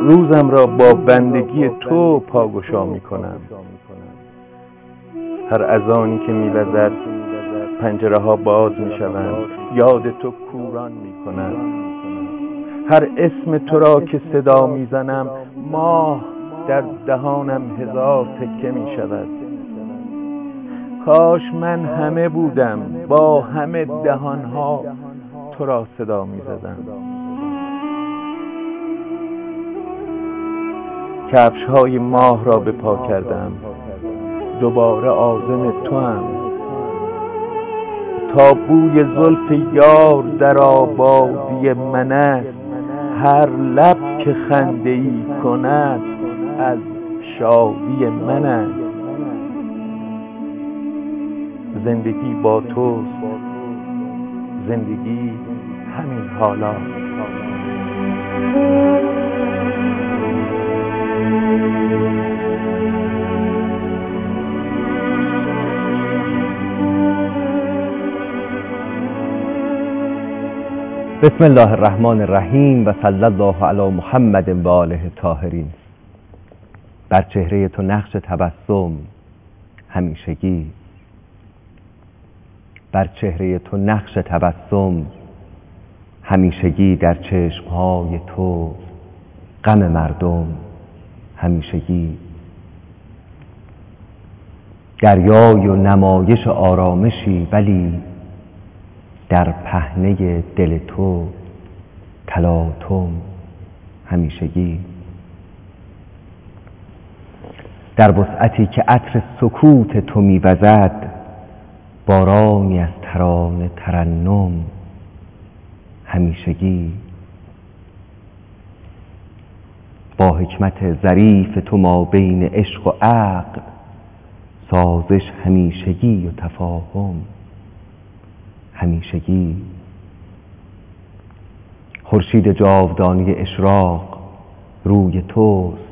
روزم را با بندگی تو پاگشا می کنم. هر اذانی که می وزد پنجره ها باز می شوند، یاد تو کوران می کنم. هر اسم تو را که صدا می زنم، ماه در دهانم هزار تکه می شود. کاش من همه بودم، با همه دهانها تو را صدا می زدم. کفش های ماه را به پا کردم، دوباره عازم تو هم. تا بوی زلف یار در آبادی من است، هر لب که خنده ای کند از شادی من است. زندگی با توست، زندگی همین حالا. بسم الله الرحمن الرحیم و صلی الله علی محمد و آله الطاهرین. بر چهره تو نقش تبسم همیشگی، بر چهره تو نقش تبسم همیشگی، در چشمهای تو غم مردم همیشگی. دریای و نمایش آرامشی، ولی در پهنه دل تو تلاطم همیشگی. در وسعتی که عطر سکوت تو می‌وزد، بارانی از ترانه ترنم همیشگی. با حکمت ظریف تو ما بین عشق و عقل، سازش همیشگی و تفاهم همیشگی. خورشید جاودانی اشراق روی توست،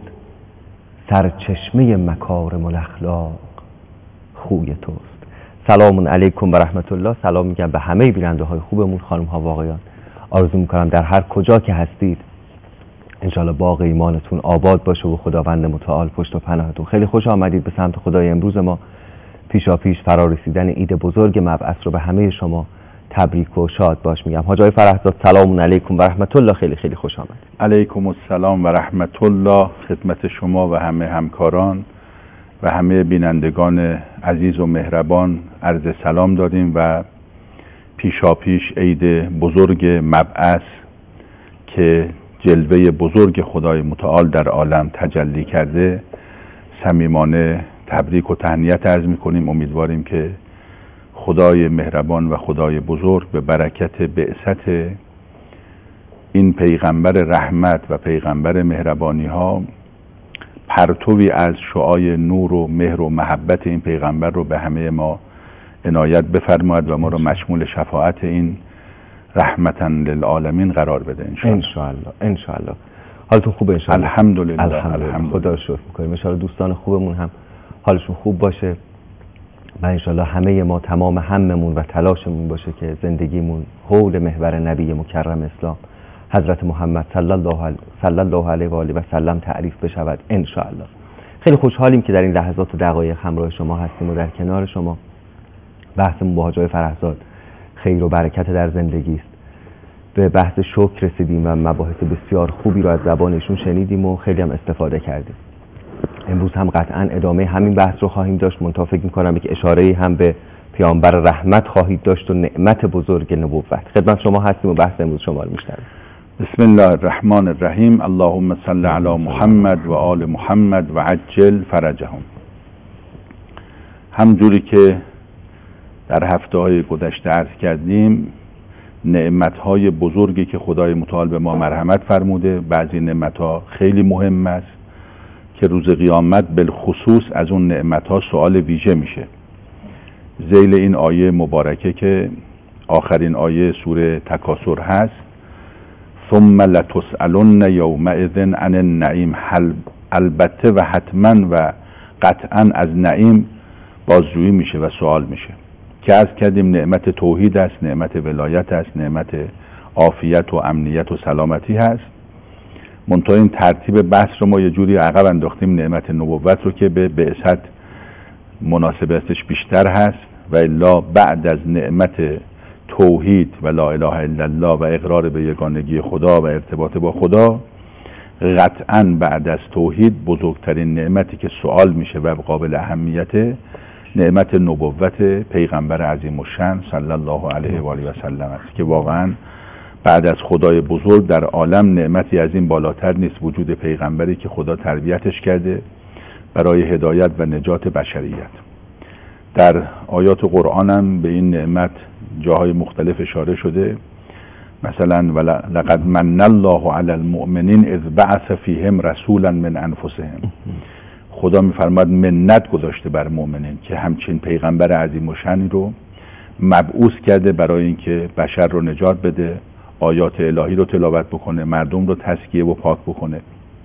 سرچشمه مکارم الاخلاق خوی توست. سلام علیکم و رحمت الله. سلام میگم به همه بیننده های خوبمون، خانم ها و آقایان. آرزو میکنم در هر کجا که هستید انشالله باغ ایمانتون آباد باشه و خداوند متعال پشت و پناهتون. خیلی خوش آمدید به سمت خدای امروز ما. پیشاپیش فرارسیدن عید بزرگ مبعث رو به همه شما تبریک و شاد باش میگم. حاج آقای فرحزاد سلام علیکم و رحمت الله. خیلی خیلی خوش آمدید. علیکم السلام و رحمت الله خدمت شما و همه همکاران و همه بینندگان عزیز و مهربان عرض سلام داریم و پیشاپیش عید بزرگ مبعث که جلوه بزرگ خدای متعال در عالم تجلی کرده صمیمانه تبریک و تهنیت عرض می‌کنیم. امیدواریم که خدای مهربان و خدای بزرگ به برکت بعثت این پیغمبر رحمت و پیغمبر مهربانی ها پرتوی از شعاع نور و مهر و محبت این پیغمبر رو به همه ما عنایت بفرماید و ما رو مشمول شفاعت این رحمتا للعالمین قرار بده انشاءالله. حالتون خوبه انشاءالله؟ الحمدلله. خدا رو شکر می‌کنیم. انشاءالله دوستان خوبمون هم حالشون خوب باشه و انشاءالله همه ما تمام هممون و تلاشمون باشه که زندگیمون حول محور نبی مکرم اسلام حضرت محمد صلی الله علیه و آله و سلم تعریف بشود انشاءالله. خیلی خوشحالیم که در این لحظات و دقایق همراه شما هستیم و در کنار شما. بحثمون با حاج آقای فرحزاد خیر و برکت در زندگی است. به بحث شکر رسیدیم و مباحث بسیار خوبی رو از زبانشون شنیدیم و خیلی هم استفاده کردیم. امروز هم قطعا ادامه همین بحث رو خواهیم داشت. منتها فکر می‌کنم که اشاره‌ای هم به پیامبر رحمت خواهید داشت و نعمت بزرگ نبوت. خدمت شما هستیم و بحث امروز شما رو میشنویم. بسم الله الرحمن الرحیم. اللهم صل علی محمد و آل محمد و عجل فرجهم. همجوری که در هفته‌های گذشته عرض کردیم، نعمت‌های بزرگی که خدای متعال به ما مرحمت فرموده، بعضی نعمت‌ها خیلی مهم است که روز قیامت بالخصوص از اون نعمت‌ها سوال ویژه میشه. ذیل این آیه مبارکه که آخرین آیه سوره تکاثر هست، ثم لتسألن یومئذ عن النعیم، البته و حتما و قطعا از نعیم بازجویی میشه و سوال میشه که عرض کردیم نعمت توحید است، نعمت ولایت است، نعمت عافیت و امنیت و سلامتی هست. منتها این ترتیب بحث رو ما یه جوری عقب انداختیم، نعمت نبوت رو که به بعثت مناسبتش بیشتر هست، و الا بعد از نعمت توحید و لا اله الا الله و اقرار به یگانگی خدا و ارتباط با خدا، قطعاً بعد از توحید بزرگترین نعمتی که سوال میشه و قابل اهمیت نعمت نبوت پیغمبر عظیم الشأن صلی الله علیه و آله و سلم است که واقعاً بعد از خدای بزرگ در عالم نعمتی از این بالاتر نیست، وجود پیغمبری که خدا تربیتش کرده برای هدایت و نجات بشریت. در آیات قرآن هم به این نعمت جاهای مختلف اشاره شده، مثلا لقد من الله علی المؤمنین اذ بعث فیهم رسولا من انفسهم. خدا میفرماد منت گذاشته بر مؤمنین که همچین پیغمبر عظیم الشأنی رو مبعوث کرده برای اینکه بشر رو نجات بده، آیات الهی رو تلاوت بکنه، مردم رو تزکیه و پاک بکنه،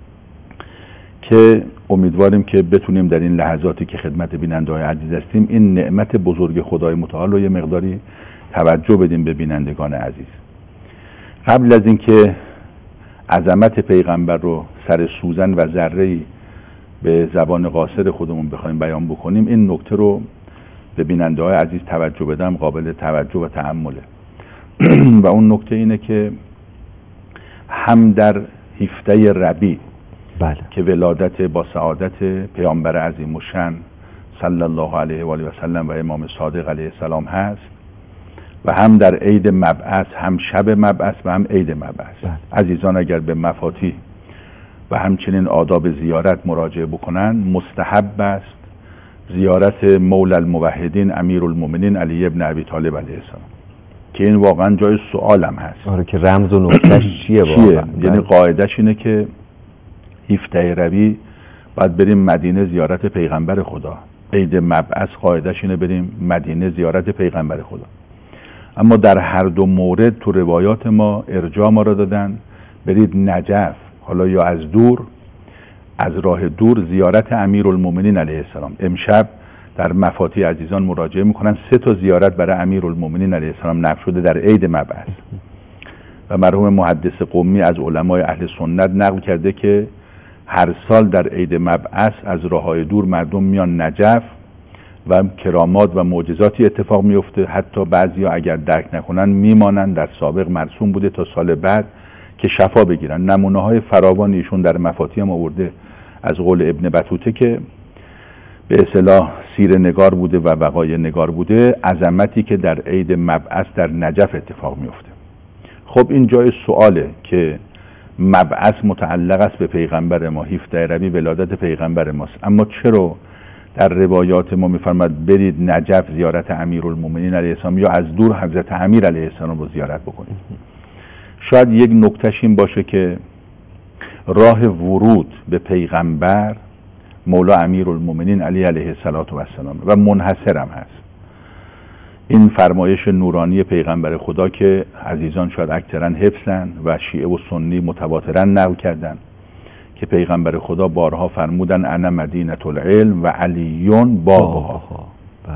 که امیدواریم که بتونیم در این لحظاتی که خدمت بیننده‌های عزیز هستیم این نعمت بزرگ خدای متعال رو یه مقداری توجه بدیم به بینندگان عزیز. قبل از اینکه عظمت پیغمبر رو سر سوزن و ذره‌ای به زبان قاصر خودمون بخوایم بیان بکنیم، این نکته رو به بیننده‌های عزیز توجه بدم قابل توجه و تأمله. و اون نکته اینه که هم در 17 ربیع که ولادت با سعادت پیامبر عظیم الشأن صلی الله علیه و آله و سلم و امام صادق علیه السلام هست، و هم در عید مبعث، هم شب مبعث و هم عید مبعث. عزیزان اگر به مفاتیح و همچنین آداب زیارت مراجعه بکنن، مستحب است زیارت مولا الموحدین امیرالمومنین علی ابن ابی طالب علیه السلام، که این واقعا جای سوالم هست. آره که رمز و نکتهش چیه واقعا؟ یعنی قاعدش اینه که 17 ربیع باید بریم مدینه زیارت پیغمبر خدا، عید مبعث قاعدش اینه بریم مدینه زیارت پیغمبر خدا. اما در هر دو مورد تو روایات ما ارجاع ما را دادن برید نجف، حالا یا از دور، از راه دور، زیارت امیرالمومنین علیه السلام. امشب در مفاتیح عزیزان مراجعه میکنن 3 تا زیارت برای امیرالمومنین علیه السلام نقل شده در عید مبعث، و مرحوم محدث قمی از علمای اهل سنت نقل کرده که هر سال در عید مبعث از راههای دور مردم میان نجف و کرامات و معجزاتی اتفاق میفته. حتی بعضیا اگر درک نکنن میمانن، در سابق مرسوم بوده تا سال بعد که شفا بگیرن. نمونه های فراوانی ایشون در مفاتیح هم آورده از قول ابن بطوطه که به اصطلاح سیر نگار بوده و وقایع نگار بوده، عظمتی که در عید مبعث در نجف اتفاق میفته. خب این جای سواله که مبعث متعلق است به پیغمبر ما، 17 ربیع ولادت پیغمبر ماست، اما چرا در روایات ما میفرماد برید نجف زیارت امیرالمومنین علیه السلام یا از دور حضرت امیر علیه السلام رو زیارت بکنید؟ شاید یک نکتهش این باشه که راه ورود به پیغمبر مولا امیرالمومنین علی علیه السلام و منحصرم هست. این فرمایش نورانی پیغمبر خدا که عزیزان شاید اکثرا حفظن و شیعه و سنی متواترا نقل کردن که پیغمبر خدا بارها فرمودن انا مدینه العلم و علیون بابها.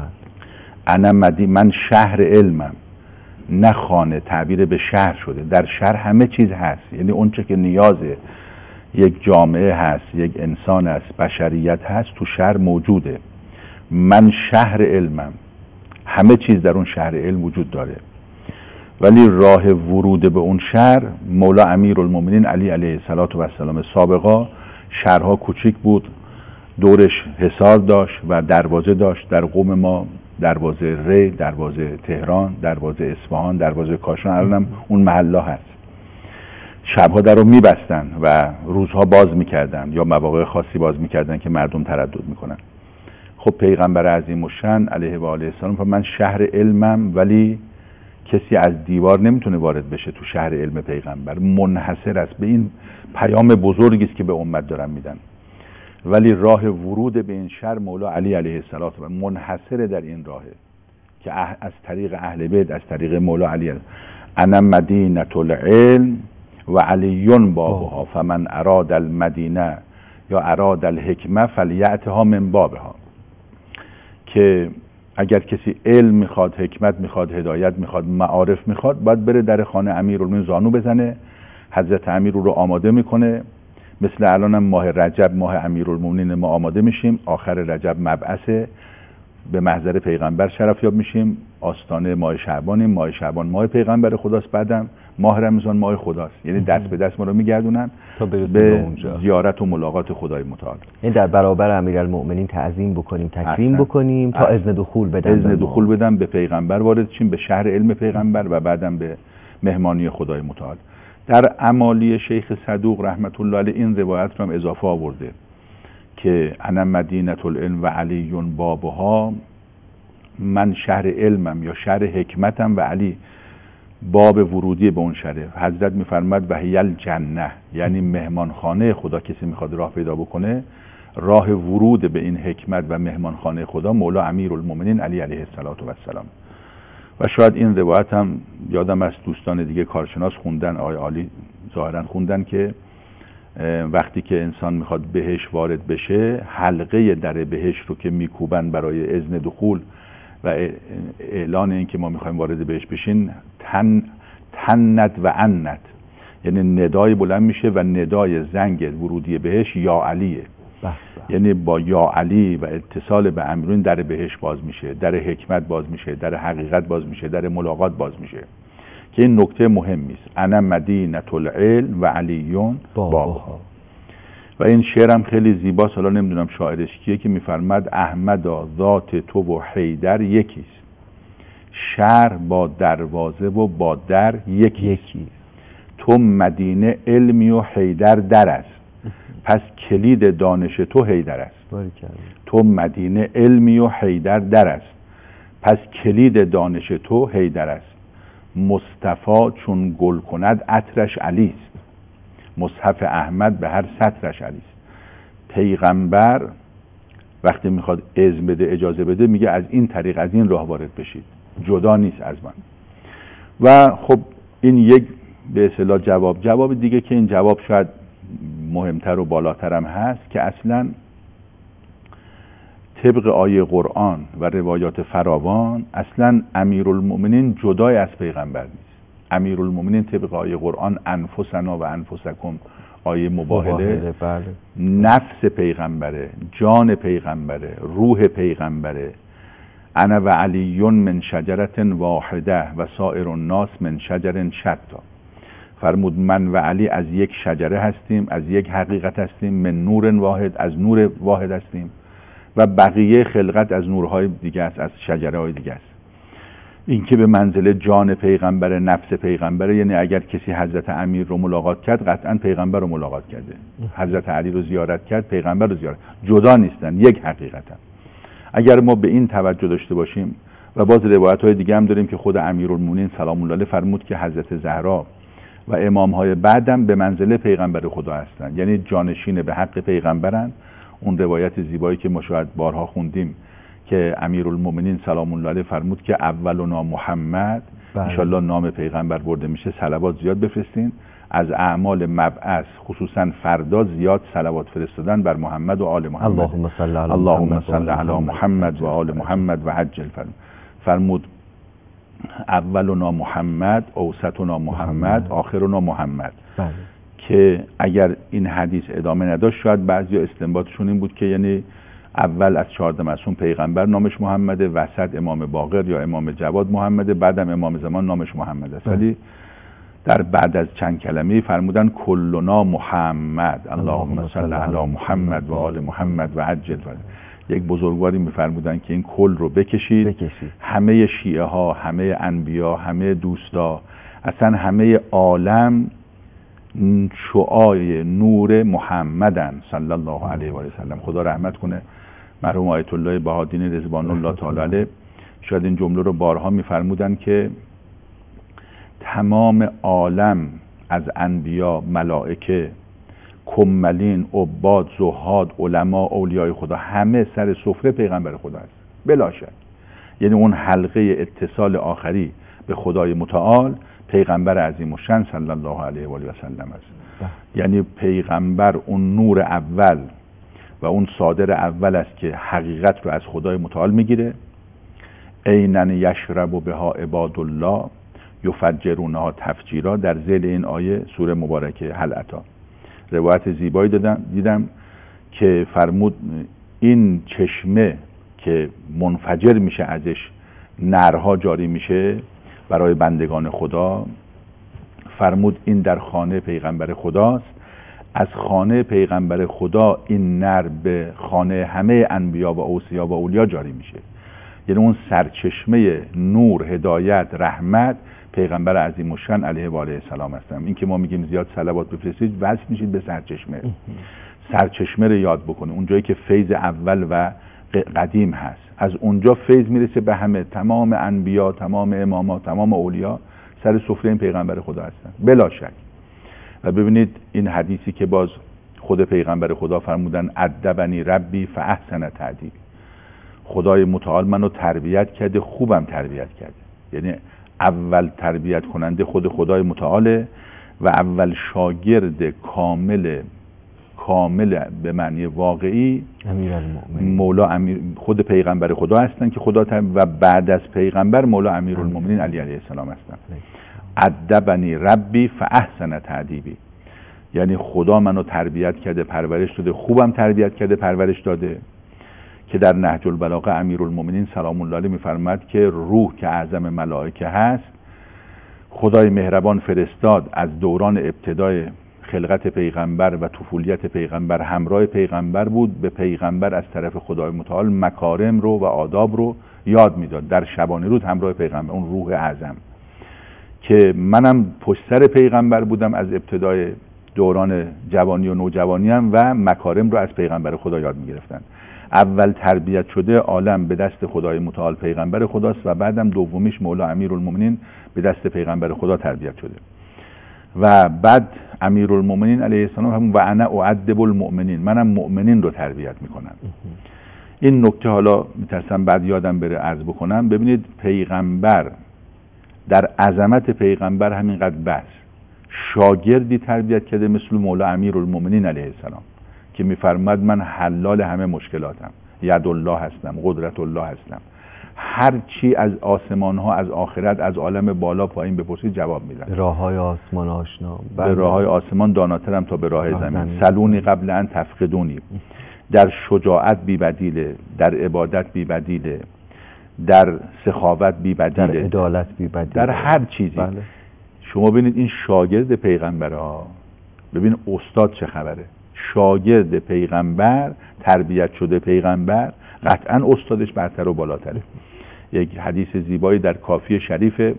انا من شهر علمم، نه خانه، تعبیر به شهر شده. در شهر همه چیز هست، یعنی اون چه که نیاز یک جامعه هست، یک انسان هست، بشریت هست، تو شهر موجوده. من شهر علمم، همه چیز در اون شهر علم وجود داره، ولی راه ورود به اون شهر مولا امیرالمومنین علی علیه السلام. سابقا شهرها کوچیک بود، دورش حصار داشت و دروازه داشت. در قوم ما دروازه ری، دروازه تهران، دروازه اصفهان، دروازه کاشان، الانم اون محلا هست. شبها در رو میبستن و روزها باز میکردن یا مواقع خاصی باز میکردن که مردم تردد میکنن. خب پیغمبر عظیم الشأن علیه و آله السلام من شهر علمم، ولی کسی از دیوار نمیتونه وارد بشه تو شهر علم پیغمبر، منحصر است. به این پیام بزرگی است که به امت دارن میدن. ولی راه ورود به این شهر مولا علی علیه السلام منحصر در این راهه که از طریق اهل بیت، از طریق مولا علی. انا مدینه العلم و علیون بابها فمن اراد المدینه یا اراد الحکمه فلیأتها من بابها، که اگر کسی علم میخواد، حکمت میخواد، هدایت میخواد، معارف میخواد، باید بره در خانه امیرالمومنین زانو بزنه. حضرت امیر رو آماده میکنه مثل الانم ماه رجب ماه امیرالمومنین ما آماده میشیم، آخر رجب مبعث، به محضر پیغمبر شرفیاب میشیم، آستانه ماه شعبانیم، ماه شعبان ماه پیغمبر خداست، بعدم ماه رمضان ماه خداست. یعنی دست به دست ما رو میگردونن به زیارت و ملاقات خدای متعال. این در برابر امیرالمؤمنین تعظیم بکنیم، تکریم بکنیم تا اذن دخول بدن، اذن دخول بدن، به پیغمبر وارد شیم، به شهر علم پیغمبر و بعدم به مهمانی خدای متعال. در امالی شیخ صدوق رحمت الله علیه این روایت رو هم اضافه آورده که انا مدینه العلم و علی بابها، من شهر علمم یا شهر حکمتم و علی باب ورودی به اون شهره. حضرت میفرماد و هی الجنه، یعنی مهمانخانه خدا. کسی میخواد راه پیدا بکنه، راه ورود به این حکمت و مهمانخانه خدا مولا امیرالمومنین علی علیه السلام. و شاید این روایت هم یادم از دوستان دیگه کارشناس خوندن، آقای عالی ظاهرا خوندن که وقتی که انسان میخواد بهش وارد بشه، حلقه در بهش رو که میکوبن برای اذن دخول و اعلان این که ما میخوایم وارد بهش بشین، تنت و انت، یعنی ندای بلند میشه و ندای زنگ ورودی بهش یا علیه. یعنی با یا علی و اتصال به امیرون در بهش باز میشه، در حکمت باز میشه، در حقیقت باز میشه، در ملاقات باز میشه، که این نکته مهمی است. انا مدینه العلم و علیون بابها. و این شعرم خیلی زیباست، حالا نمیدونم شاعرش کیه، که میفرماد احمدا ذات تو و حیدر یکیست، شهر با دروازه و با در یکیست، تو مدینه علمی و حیدر در است، پس کلید دانش تو حیدر است. تو مدینه علمی و حیدر در است، پس کلید دانش تو حیدر است. مصطفی چون گل کند عطرش علی است، مصحف احمد به هر سطرش علی است. پیغمبر وقتی میخواد اذن بده، اجازه بده، میگه از این طریق، از این راه وارد بشید، جدا نیست از من. و خب این یک به اصطلاح جواب دیگه، که این جواب شاید مهمتر و بالاترم هست، که اصلا طبق آیه قرآن و روایات فراوان اصلا امیرالمؤمنین جدای از پیغمبر نیست. امیرالمؤمنین طبق آیه قرآن انفسنا و انفسکم، آیه مباهله، بله. نفس پیغمبره، جان پیغمبره، روح پیغمبره. انا و علیون من شجرت واحده و سائر الناس من شجر شتا. فرمود من و علی از یک شجره هستیم، از یک حقیقت هستیم، من نور واحد، از نور واحد هستیم، و بقیه خلقت از نورهای دیگه است، از شجره های دیگه است. این که به منزله جان پیغمبر، نفس پیغمبره، یعنی اگر کسی حضرت امیر رو ملاقات کرد، قطعا پیغمبر رو ملاقات کرده. حضرت علی رو زیارت کرد، پیغمبر رو زیارت. جدا نیستن، یک حقیقتن. اگر ما به این توجه داشته باشیم، و باز روایت های دیگه هم داریم که خود امیرالمومنین سلام الله علیه فرمود که حضرت زهرا و امام های بعدم به منزله پیغمبر خدا هستند، یعنی جانشین به حق پیغمبرن. اون روایت زیبایی که ما شاید بارها خوندیم که امیرالمومنین سلام الله علیه فرمود که اولنا محمد، انشالله نام پیغمبر برده میشه، صلوات زیاد بفرستین. از اعمال مبعث خصوصا فردا زیاد صلوات فرستادن بر محمد و آل محمد. اللهم صل علی محمد و آل محمد و عجل. فرمود اولنا محمد، اوسطنا محمد، آخرنا محمد. که اگر این حدیث ادامه نداشت، شاید بعضی استنباطشون این بود که یعنی اول از 14 معصوم پیغمبر نامش محمده، وسط امام باقر یا امام جواد محمده، بعدم امام زمان نامش محمد است. ولی در بعد از چند کلمه فرمودن کلنا محمد، اللهم صل علی محمد و آل محمد و عجل. یک بزرگواری میفرمودن که این کل رو بکشید. همه شیعه ها، همه انبیا، همه دوستا، اصلا همه عالم شعاع نور محمدن صلی الله علیه و سلم. خدا رحمت کنه مرحوم آیت الله بهادین رضوان الله تعالی علیه. شاید این جمله رو بارها میفرمودن که تمام عالم از انبیا، ملائکه، کملین، عباد، زهاد، علما، اولیای خدا، همه سر سفره پیغمبر خدا است بلا شک. یعنی اون حلقه اتصال آخری به خدای متعال پیغمبر عظیم الشأن صلی الله علیه و سلم است. یعنی پیغمبر اون نور اول و اون صادر اول است که حقیقت رو از خدای متعال میگیره. عینن یشرب بها عباد الله یفجرونها تفجیرا، در ذیل این آیه سوره مبارکه هل اتی. روایت زیبایی دیدم که فرمود این چشمه که منفجر میشه ازش نرها جاری میشه برای بندگان خدا، فرمود این در خانه پیغمبر خداست، از خانه پیغمبر خدا این نر به خانه همه انبیا و اوصیا و اولیا جاری میشه. یعنی اون سرچشمه نور، هدایت، رحمت پیغمبر عظیم الشأن علیه و آله السلام هستن. این که ما میگیم زیاد صلوات بفرستید، وصل میشید به سرچشمه. سرچشمه رو یاد بکنه، اونجایی که فیض اول و قدیم هست، از اونجا فیض میرسه به همه، تمام انبیا، تمام اماما، تمام اولیا سر سفره این پیغمبر خدا هستن بلا شک. و ببینید این حدیثی که باز خود پیغمبر خدا فرمودن ادبنی ربی فاحسن تأدیبی، خدای متعال منو تربیت کرده، خوبم تربیت کرده. یعنی اول تربیت کننده خود خدای متعاله و اول شاگرد کامل به معنی واقعی مولا خود پیغمبر خدا هستن که خدا و بعد از پیغمبر مولا امیرالمومنین علی علیه السلام هستن. ادبنی ربی فاحسن تأدیبی، یعنی خدا منو تربیت کرده، پرورش داده، خوبم تربیت کرده، پرورش داده. که در نهج البلاغه امیرالمومنین سلام الله علیه میفرماد که روح که اعظم ملائکه هست، خدای مهربان فرستاد از دوران ابتدای خلقت پیغمبر و طفولیت پیغمبر همراه پیغمبر بود، به پیغمبر از طرف خدای متعال مکارم رو و آداب رو یاد میداد در شبانه روز همراه پیغمبر، اون روح اعظم. که منم پشت سر پیغمبر بودم از ابتدای دوران جوانی و نوجوانیم و مکارم رو از پیغمبر خدا یاد میگرفتن. اول تربیت شده عالم به دست خدای متعال پیغمبر خداست و بعدم دومیش مولا امیرالمومنین به دست پیغمبر خدا تربیت شده. و بعد امیرالمومنین علیه السلام هم و انا اعدب المؤمنین، منم مؤمنین رو تربیت میکنم. این نکته حالا میترسم بعد یادم بره عرض بکنم. ببینید پیغمبر در عظمت پیغمبر همینقدر بس شاگردی تربیت کرده مثل مولا امیرالمومنین علیه السلام که میفرماد من حلال همه مشکلاتم، ید الله هستم، قدرت الله هستم، هر چی از آسمان ها، از آخرت، از عالم بالا پایین بپرسید جواب میدم. راه های آسمان آشنا، به راه های آسمان داناترم تا به راه زمین. سلونی قبل ان تفقدونی، در شجاعت بی بدیله، در عبادت بی بدیله، در سخاوت بی بدیله، در عدالت بی بدیله، در هر چیزی. بله. شما ببینید این شاگرد پیغمبرها، ببین استاد چه خبره، شاگرد پیغمبر، تربیت شده پیغمبر، قطعا استادش برتر و بالاتره. یک حدیث زیبایی در کافی شریفه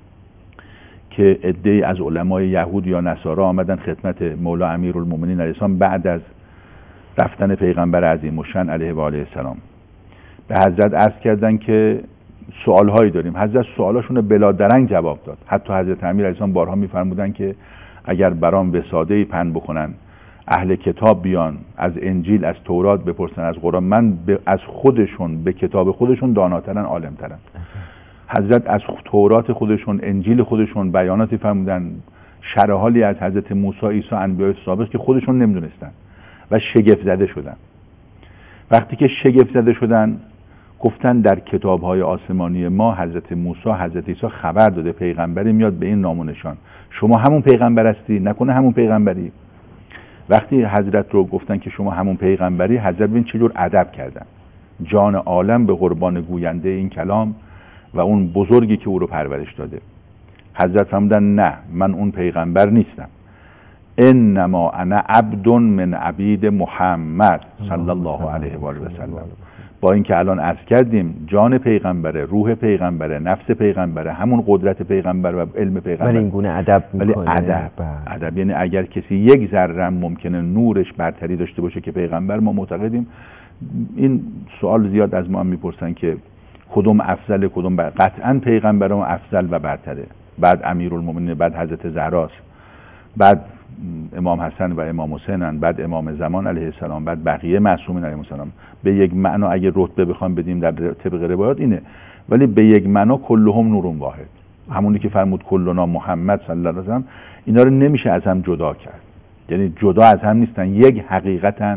که عده‌ای از علمای یهود یا نصارا آمدن خدمت مولا امیرالمومنین علیه السلام بعد از رفتن پیغمبر عظیم الشأن علیه و آله السلام. به حضرت عرض کردن که سوالهایی داریم. حضرت سوالاشون رو بلا درنگ جواب داد. حتی حضرت امیر علیه السلام بارها میفرمودن که اگر برام وساده‌ای پند بکنن، اهل کتاب بیان از انجیل، از تورات بپرسن، از قرآن، من از خودشون به کتاب خودشون داناترن، عالمترن. حضرت از تورات خودشون، انجیل خودشون بیاناتی فرمودن، شرح حالی از حضرت موسی، عیسی، انبیاء سابق که خودشون نمیدونستن و شگفت زده شدن. وقتی که شگفت زده شدن گفتن در کتاب‌های آسمانی ما حضرت موسی، حضرت عیسی خبر داده پیغمبری میاد به این نام و نشان، شما همون پیغمبر هستی؟ نکنه همون پیغمبری؟ وقتی حضرت رو گفتن که شما همون پیغمبری، حضرت ببین چجور ادب کردن، جان عالم به قربان گوینده این کلام و اون بزرگی که او رو پرورش داده. حضرت فرمودن نه، من اون پیغمبر نیستم، انما انا عبد من عبید محمد صلی الله علیه و آله و سلم. با اینکه الان عرض کردیم جان پیغمبره، روح پیغمبره، نفس پیغمبره، همون قدرت پیغمبر و علم پیغمبر، ولی این گونه ادب میکنه. ادب یعنی اگر کسی یک ذره ممکنه نورش برتری داشته باشه که پیغمبر، ما معتقدیم. این سوال زیاد از ما هم میپرسن که کدوم افضل، کدوم قطعا پیغمبر ما افضل و برتره. بعد امیرالمومنین، بعد حضرت زهراست، بعد امام حسن و امام حسینن، بعد امام زمان علیه السلام، بعد بقیه معصومین علیهم السلام. به یک معنا اگه رتبه بخوام بدیم در طبق روایات اینه، ولی به یک معنا کلهم نور واحد، همونی که فرمود کلنا محمد صلی الله علیه و سلم، اینا رو نمیشه از هم جدا کرد. یعنی جدا از هم نیستن، یک حقیقتن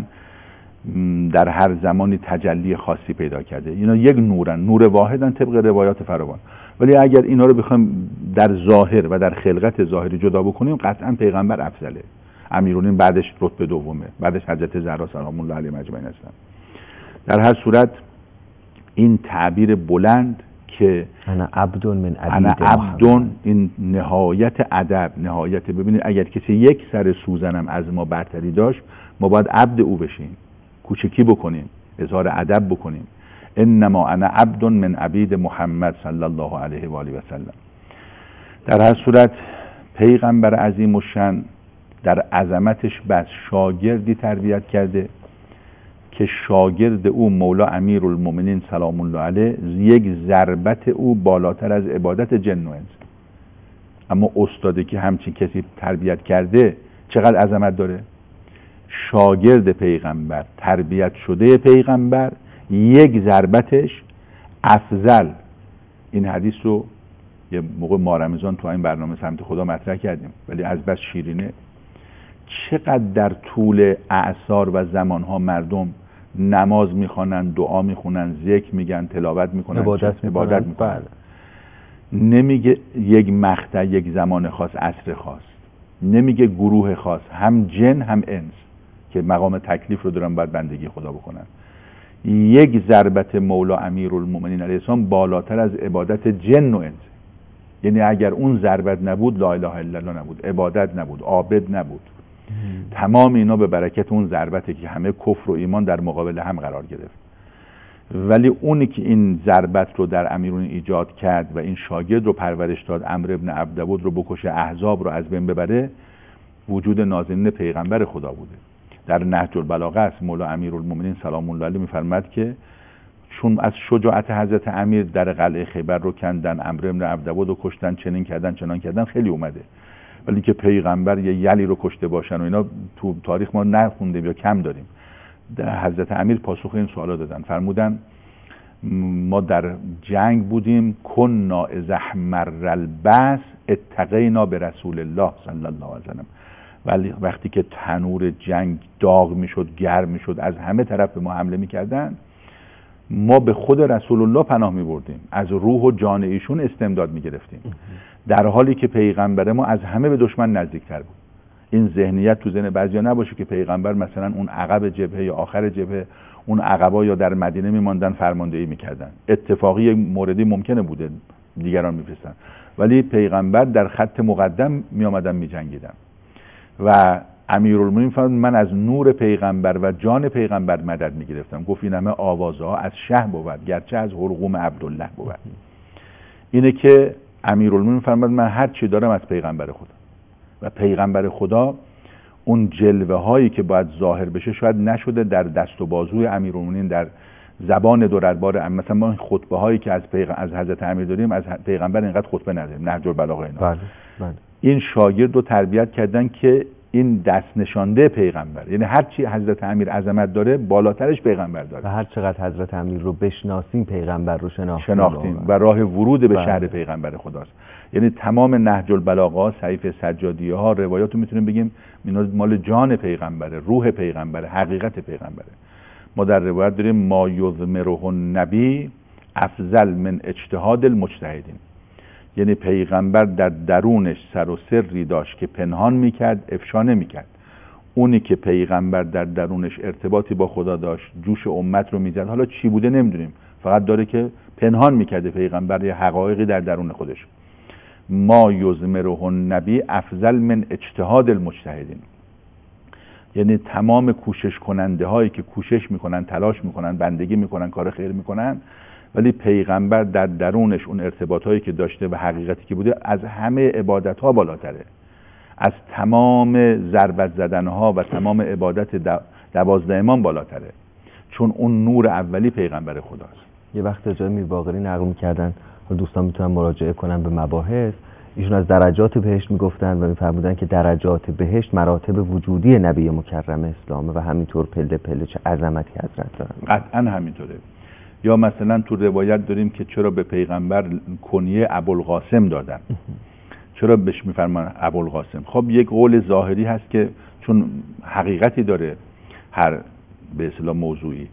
در هر زمانی تجلی خاصی پیدا کرده. اینا یک نورن، نور واحدن طبق روایات فراوان. ولی اگر اینا رو بخوایم در ظاهر و در خلقت ظاهری جدا بکنیم، قطعا پیغمبر افضله. امیرالمومنین بعدش رتبه دومه، بعدش حضرت زهرا سلام الله علیها اجمعین هستن. در هر صورت این تعبیر بلند که انا عبد من عبید انا عبد، این نهایت ادب، نهایت، ببینید اگر کسی یک سر سوزنم از ما برتری داشت، ما باید عبد او بشیم، کوچکی بکنیم، اظهار ادب بکنیم. انما انا عبد من عبید محمد صلی الله علیه و آله و سلم. در هر صورت پیغمبر عظیم الشأن در عظمتش بس شاگردی تربیت کرده که شاگرد او مولا امیرالمومنین سلام الله علیه یک ضربت او بالاتر از عبادت جن و انس. اما استادی که همچین کسی تربیت کرده چقدر عظمت داره؟ شاگرد پیغمبر، تربیت شده پیغمبر، یک ضربتش افضل. این حدیث رو یه موقع ماه رمضان تو این برنامه سمت خدا مطرح کردیم، ولی از بس شیرینه. چقدر در طول اعصار و زمانها مردم نماز میخوانن، دعا میخونن، ذکر میگن، تلاوت میکنن، عبادت میکنن. نمیگه یک مقطع، یک زمان خاص، عصر خاص، نمیگه گروه خاص، هم جن هم انس که مقام تکلیف رو دارن باید بندگی خدا بکنن. یک ضربت مولا امیرالمومنین علیه السلام بالاتر از عبادت جن و انس. یعنی اگر اون ضربت نبود لا اله الا الله نبود، عبادت نبود، عابد نبود. تمام اینا به برکت اون ضربته که همه کفر و ایمان در مقابل هم قرار گرفت. ولی اونی که این ضربت رو در امیرالمومنین ایجاد کرد و این شاگرد رو پرورش داد، عمرو ابن عبدود رو بکشه، احزاب رو از بین ببره، وجود نازنین پیغمبر خدا بوده. در نهج البلاغه است مولا امیرالمومنین سلام الله علیه میفرماد که چون از شجاعت حضرت امیر در قلعه خیبر رو کندن، عمرو ابن عبدود رو کشتن، چنین کردن چنان کردن، خیلی اومده. ولی که پیغمبر یه یلی رو کشته باشن و اینا تو تاریخ ما نخوندیم یا کم داریم. حضرت امیر پاسخ این سوالا دادن، فرمودن ما در جنگ بودیم، کنا اذا احمر البأس اتقینا برسول الله صلی الله علیه و سلم. ولی وقتی که تنور جنگ داغ میشد، گرم میشد، از همه طرف به ما حمله میکردن، ما به خود رسول الله پناه میبردیم، از روح و جان ایشون استمداد میگرفتیم، در حالی که پیغمبر ما از همه به دشمن نزدیکتر بود. این ذهنیت تو ذهن بعضیا نباشه که پیغمبر مثلا اون عقب جبهه یا آخر جبهه، اون عقبا یا در مدینه میماندن فرماندهی میکردن. اتفاقی موردی ممکنه بوده دیگران میفرستن، ولی پیغمبر در خط مقدم میآمدن میجنگیدن. و امیرالمومنین فرمود من از نور پیغمبر و جان پیغمبر مدد میگرفتم. گفت این همه آوازها از شه بود گرچه از حلقوم عبدالله بود. اینه که امیرالمومنین فرمود من هر چی دارم از پیغمبر خدا، و پیغمبر خدا اون جلوه هایی که باید ظاهر بشه شاید نشده در دست و بازوی امیرالمومنین، در زبان دربار. مثلا ما خطبه هایی که از حضرت امیر داریم، از پیغمبر اینقدر خطبه نداریم، نهج البلاغه اینا. بله. این شاگرد رو تربیت کردن که این دست نشانده پیغمبر، یعنی هر چی حضرت امیر عظمت داره بالاترش پیغمبر داره، و هر چقدر حضرت امیر رو بشناسیم پیغمبر رو شناختیم و راه ورود به شهر پیغمبر خداست. یعنی تمام نهج البلاغه، صحیفه سجادیه ها، روایات رو میتونیم بگیم اینا مال جان پیغمبره، روح پیغمبره، حقیقت پیغمبره. ما در روایت داریم ما یضمره النبی افضل من اجتهاد المجتهدین. یعنی پیغمبر در درونش سر و سری داشت که پنهان میکرد، افشا نمیکرد. اونی که پیغمبر در درونش ارتباطی با خدا داشت، جوش امت رو میزد، حالا چی بوده نمیدونیم، فقط داره که پنهان میکرده پیغمبر یه حقایقی در درون خودش. ما یضمره النبی افضل من اجتهاد المجتهدین. یعنی تمام کوشش کننده هایی که کوشش میکنن، تلاش میکنن، بندگی میکنن، کار خیر میکنن، ولی پیغمبر در درونش اون ارتباطایی که داشته و حقیقتی که بوده از همه عبادت ها بالاتره، از تمام ضربت زدن ها و تمام عبادت 12 امام بالاتره، چون اون نور اولی پیغمبر خداست. یه وقت جای میرباقری نقل میکردن، دوستان میتونن مراجعه کنن به مباحث، ایشون از درجات بهشت میگفتن و میفرمودن که درجات بهشت مراتب وجودی نبی مکرم اسلامه و همینطور پله پله چه عظمتی حضرت دارن. قطعا همینطوره. یا مثلا تو روایت داریم که چرا به پیغمبر کنیه ابوالقاسم دادن، چرا بهش میفرمان ابوالقاسم؟ خب یک قول ظاهری هست که چون حقیقتی داره هر به اصطلاح موضوعی،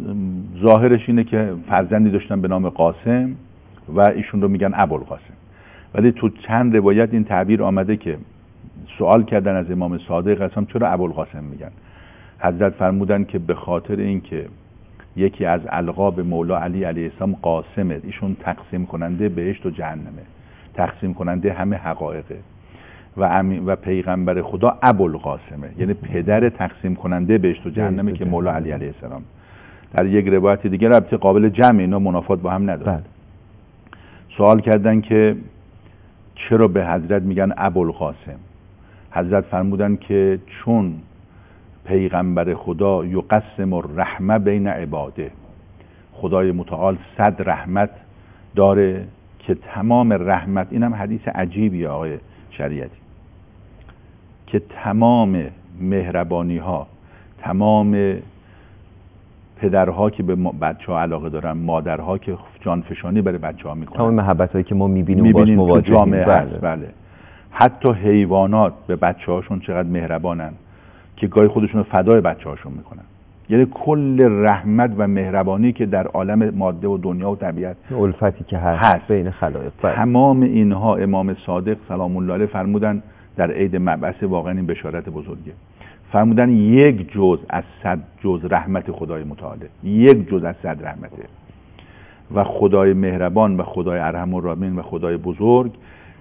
ظاهرش اینه که فرزندی داشتن به نام قاسم و ایشون رو میگن ابوالقاسم. ولی تو چند روایت این تعبیر آمده که سوال کردن از امام صادق اصلا چرا ابوالقاسم میگن؟ حضرت فرمودن که به خاطر اینکه یکی از القاب مولا علی علیه السلام قاسمه، ایشون تقسیم کننده بهشت و جهنمه، تقسیم کننده همه حقایقه و پیغمبر خدا ابوالقاسمه، یعنی پدر تقسیم کننده بهشت و جهنمه که مولا علی علیه السلام. در یک روایت دیگه البته قابل جمع، اینا منافات با هم نداره. سوال کردن که چرا به حضرت میگن ابوالقاسم؟ حضرت فرمودن که چون پیغمبر خدا یقسم الرحمه بین عباده، خدای متعال 100 رحمت داره که تمام رحمت، اینم حدیث عجیبیه آقای شریعتی، که تمام مهربانی ها، تمام پدرها که به بچه ها علاقه دارن، مادرها که جانفشانی برای بچه ها میکنن، تمام محبت هایی که ما میبینیم باش مواجهیم، جامعه هست. بله. حتی حیوانات به بچه هاشون چقدر مهربانن که گاهی خودشون رو فدای بچه هاشون میکنن. یعنی کل رحمت و مهربانی که در عالم ماده و دنیا و طبیعت، الفتی که هست بین خلایق، تمام اینها امام صادق سلام الله علیه فرمودن در عید مبعث، واقعا این بشارت بزرگه. فرمودن 1 جزء از 100 جزء رحمت خدای متعاله، 1 جزء از 100 رحمته. و خدای مهربان و خدای ارحم الراحمین و خدای بزرگ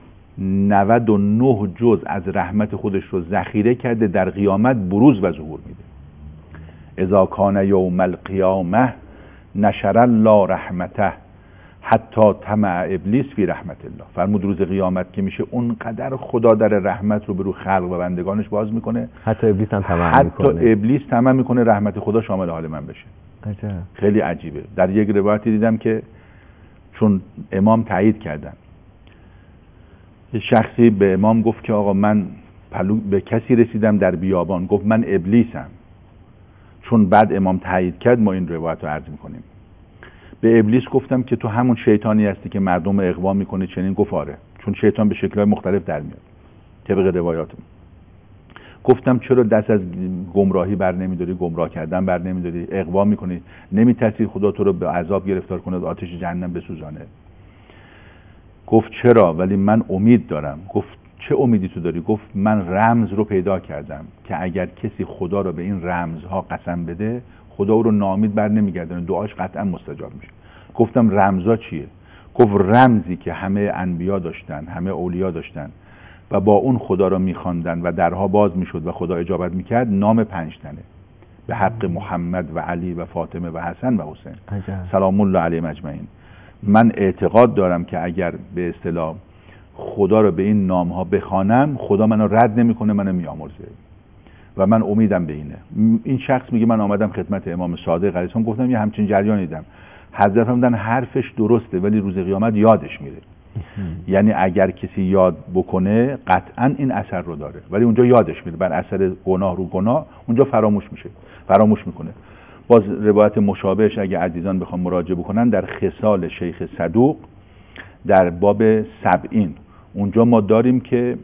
99 جزء از رحمت خودش رو ذخیره کرده، در قیامت بروز و ظهور میده. اذا کان یوم القیامه نشر الله رحمته حتی طمع ابلیس فی رحمت الله. فرمود روز قیامت که میشه اونقدر خدا در رحمت رو به رو خلق و بندگانش باز میکنه، حتی ابلیس هم طمع میکنه، حتی ابلیس طمع میکنه رحمت خدا شامل حال من بشه. عجب. خیلی عجیبه. در یک روایتی دیدم که چون امام تایید کردن، یه شخصی به امام گفت که آقا من به کسی رسیدم در بیابان، گفت من ابلیسم. چون بعد امام تایید کرد ما این روایت رو عرض میکنیم. به ابلیس گفتم که تو همون شیطانی هستی که مردم رو اغوا میکنه چنین؟ گفت آره، چون شیطان به شکل‌های مختلف در میاد طبق روایاتم. گفتم چرا دست از گمراهی بر نمیداری، گمراه کردن بر نمیداری، اغوا میکنی، نمیترسی خدا تو رو به عذاب گرفتار کنه، به آتش جهنم بسوزانه؟ گفت چرا، ولی من امید دارم. گفت چه امیدی تو داری؟ گفت من رمز رو پیدا کردم که اگر کسی خدا رو به این رمزها قسم بده، خدا او رو ناامید بر نمیگردونه، دعاش قطعا مستجاب میشه. گفتم رمزها چیه؟ گفت رمزی که همه انبیا داشتن، همه اولیا داشتن و با اون خدا رو میخواندن و درها باز میشد و خدا اجابت میکرد، نام 5 تنه به حق محمد و علی و فاطمه و حسن و حسین سلام الله علیهم اجمعین. من اعتقاد دارم که اگر به اصطلاح خدا رو به این نامها بخوانم، خدا منو رد نمیکنه، منو میآمرزه و من امیدم به اینه. این شخص میگه من آمدم خدمت امام صادق علیه السلام، گفتم یه همچین جریانی دیدم. حضرت فرمودن حرفش درسته ولی روز قیامت یادش میره. یعنی اگر کسی یاد بکنه قطعا این اثر رو داره، ولی اونجا یادش میره، بر اثر گناه رو گناه اونجا فراموش میکنه. باز روایت مشابهش اگه عزیزان بخوام مراجعه بکنن، در خصال شیخ صدوق در باب 70 اونجا ما داریم که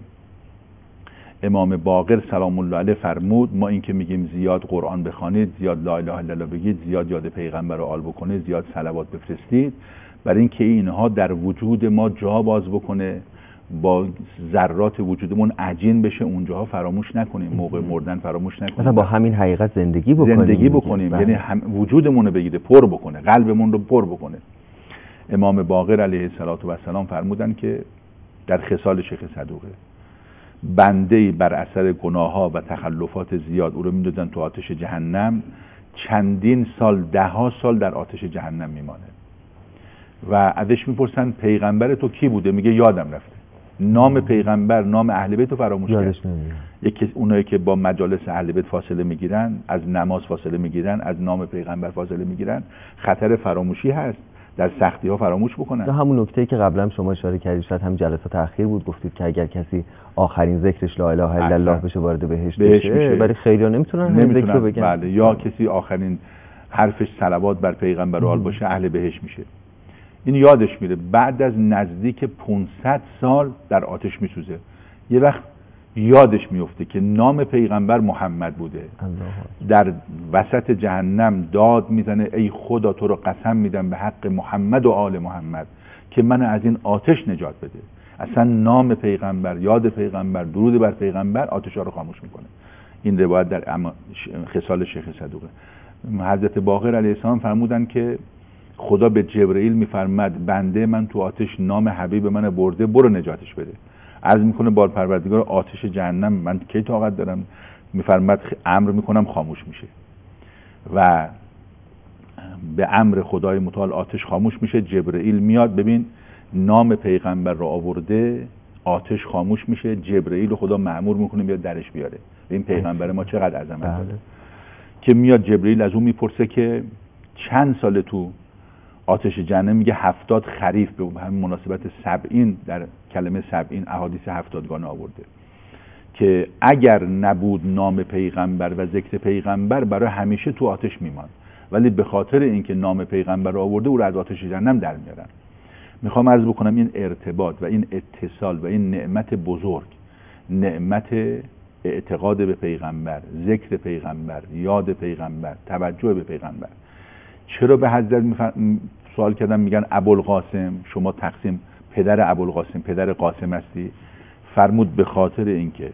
امام باقر سلام الله علیه فرمود ما این که میگیم زیاد قرآن بخوانید، زیاد لا اله الا الله بگید، زیاد یاد پیغمبر رو آل بکنید، زیاد صلوات بفرستید، برای اینکه اینها در وجود ما جا باز بکنه، با ذرات وجودمون عجین بشه، اونجاها فراموش نکنیم، موقع مردن فراموش نکنیم، مثلا با همین حقیقت زندگی بکنیم. یعنی وجودمون رو بگیره، پر بکنه، قلبمون رو پر بکنه. امام باقر علیه السلام فرمودن که در خصال شیخ صدوقه، بنده‌ای بر اثر گناه‌ها و تخلفات زیاد او رو می‌دادن تو آتش جهنم، چندین سال، 10 سال در آتش جهنم میمانه و ازش میپرسن پیغمبر تو کی بوده؟ میگه یادم رفته. نام پیغمبر، نام اهل بیت رو فراموش کرد. یکی اونایی که با مجالس اهل بیت فاصله میگیرن، از نماز فاصله میگیرن، از نام پیغمبر فاصله میگیرن، خطر فراموشی هست، در سختی ها فراموش بکنن. همون نکته‌ای که قبلا شما اشاره کردید، شاید هم جلسات اخیر بود، گفتید که اگر کسی آخرین ذکرش لا اله الا الله بشه وارد بهشت بشه، ولی خیلی‌ها نمیتونن ذکر رو بگن. بله، یا کسی آخرین حرفش صلوات بر پیغمبر آل باشه اهل بهشت میشه. این یادش میره، بعد از نزدیک 500 سال در آتش میسوزه. یه وقت یادش میفته که نام پیغمبر محمد بوده. در وسط جهنم داد میزنه ای خدا تو رو قسم میدم به حق محمد و آل محمد که من از این آتش نجات بده، اصلا نام پیغمبر، یاد پیغمبر، درود بر پیغمبر آتش ها رو خاموش میکنه. این روایت در خصال شیخ صدوقه. حضرت باقر علیه السلام فرمودن که خدا به جبرئیل میفرماد بنده من تو آتش نام حبیب من برده، برو نجاتش بده. عرض میکنه بار پروردگار آتش جهنم من کی طاقت دارم؟ میفرماد امر میکنم خاموش میشه و به امر خدای متعال آتش خاموش میشه. جبرئیل میاد، ببین نام پیغمبر رو آورده، آتش خاموش میشه، جبرئیل رو خدا مأمور میکنه بیاد درش بیاره. این پیغمبر ما چقدر عظمت داره که میاد جبرئیل از اون میپرسه که چند سال تو آتش جهنم؟ میگه 70 خریف. به همین مناسبت 70 در کلمه 70 احادیث 70 گانه آورده که اگر نبود نام پیغمبر و ذکر پیغمبر برای همیشه تو آتش میمان، ولی به خاطر اینکه نام پیغمبر رو آورده او رو از آتش جهنم در میارن. میخوام عرض بکنم این ارتباط و این اتصال و این نعمت بزرگ، نعمت اعتقاد به پیغمبر، ذکر پیغمبر، یاد پیغمبر، توجه به پیغمبر. چرا به حضرت سوال کردم، میگن ابوالقاسم، شما تقسیم پدر ابوالقاسم، پدر قاسم هستی؟ فرمود به خاطر اینکه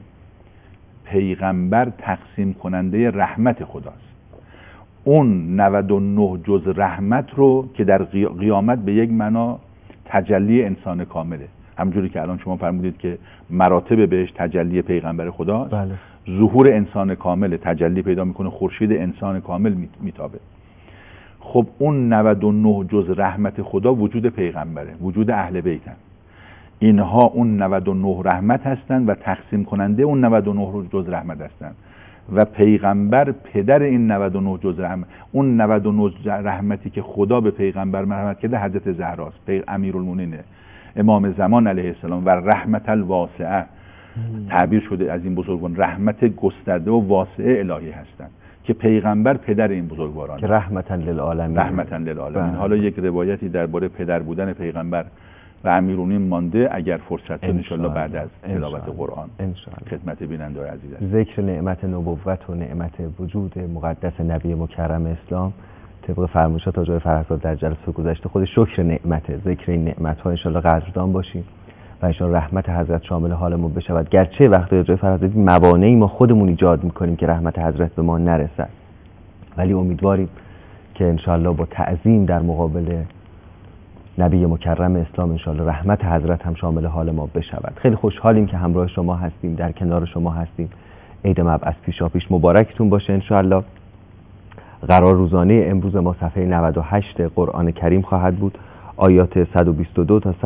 پیغمبر تقسیم کننده رحمت خداست. اون 99 جز رحمت رو که در قیامت به یک معنا تجلی انسان کامله، همونجوری که الان شما فرمودید که مراتب بهش تجلی پیغمبر خداست. بله. ظهور انسان کامل تجلی پیدا میکنه، خورشید انسان کامل میتابه. خب اون 99 جز رحمت خدا وجود پیغمبره، وجود اهل بیتن. اینها اون 99 رحمت هستن و تقسیم کننده اون 99 جز رحمت هستن و پیغمبر پدر این 99 جز رحمت. اون 99 رحمتی که خدا به پیغمبر مرحمت کرده حضرت زهراست، امیرالمومنین امام زمان علیه السلام، و رحمت الواسعه تعبیر شده از این بزرگان، رحمت گسترده و واسعه الهی هستند که پیغمبر پدر این بزرگواران، که رحمتا للعالمین. رحمتا للعالمین. حالا یک روایتی درباره پدر بودن پیغمبر و امیرالمومنین مانده، اگر فرصت ان شاء الله بعد از تلاوت قرآن خدمت بیننده عزیز است. ذکر نعمت نبوت و نعمت وجود مقدس نبی مکرم اسلام طبق فرمایشات آقای فرهزاد در جلسه گذشته خود شکر نعمت، ذکر این نعمت ها ان شاء الله قدردان باشیم و ان شاء الله رحمت حضرت شامل حالمون بشود. گرچه وقتی آقای فرهزادی موانعی ما خودمون ایجاد میکنیم که رحمت حضرت به ما نرسد، ولی امیدواریم که ان شاء الله با تعظیم در مقابل نبی مکرم اسلام ان شاء الله رحمت حضرت هم شامل حال ما بشود. خیلی خوشحالیم که همراه شما هستیم، در کنار شما هستیم. عید مبعث پیشاپیش مبارکتون باشه ان شاء الله. قرار روزانه امروز ما صفحه 98 قرآن کریم خواهد بود. آیات 122 تا